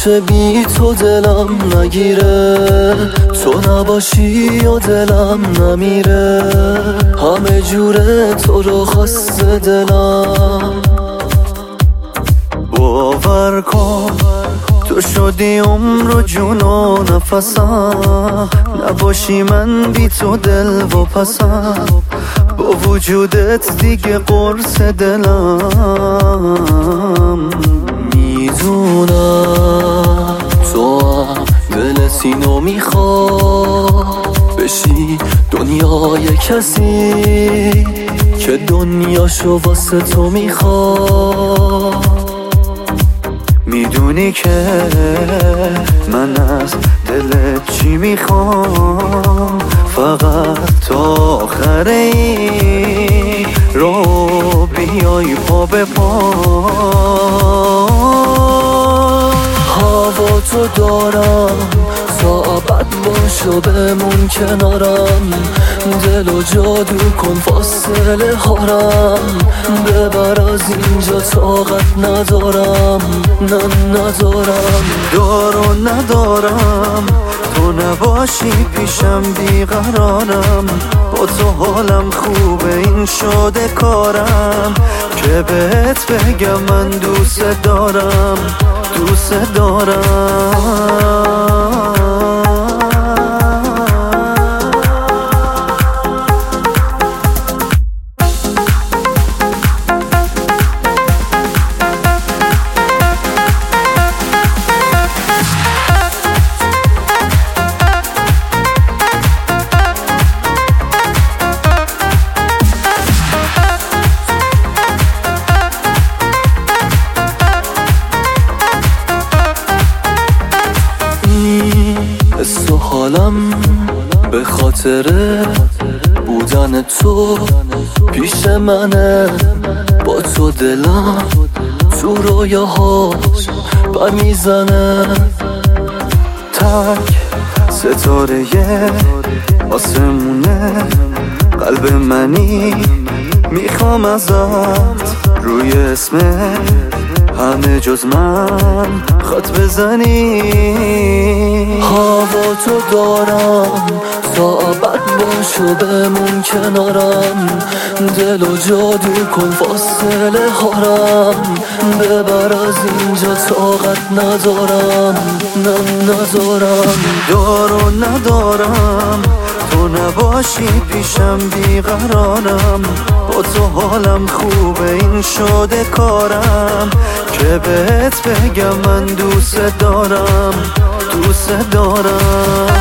باشه بی تو دلم نگیره، تو نباشی و دلم نمیره، همه جوره تو رو خسته دلم. باور کن تو شدی عمر و جون و نفسم، نباشی من بی تو دل و پسم، با وجودت دیگه قرص دلم. میدونم تو هم دلت اینو میخواد، بشی دنیای کسی که دنیاشو واسه تو میخواد. میدونی که من از دلت چی میخوام، فقط تا آخر این رو بیای پا به پا. هوا تو دارم تا ابد باش و بمون کنارم، دل و جادو کن فاصله هارم، ببر از اینجا طاقت ندارم، ندارم. دارو ندارم تو نباشی پیشم بیقرارم، با تو حالم خوبه این شده کارم، که بهت بگم من دوست دارم، دوست دارم. حس و حالم به خاطر بودن تو پیش منه، با تو دلم تو رویاهاش بر میزنه. تک ستاره آسمونه قلب منی، میخوام ازت روی اسمت همه جز من خط بزنی. هوا تو دارم تا ابد باش و بمون کنارم، دل و جادو کن فاصله هارم، ببر از اینجا طاقت ندارم، ندارم. دارو ندارم تو نباشی پیشم بیقرارم، با تو حالم خوبه این شده کارم، که بهت بگم من دوست دارم، دوست دارم.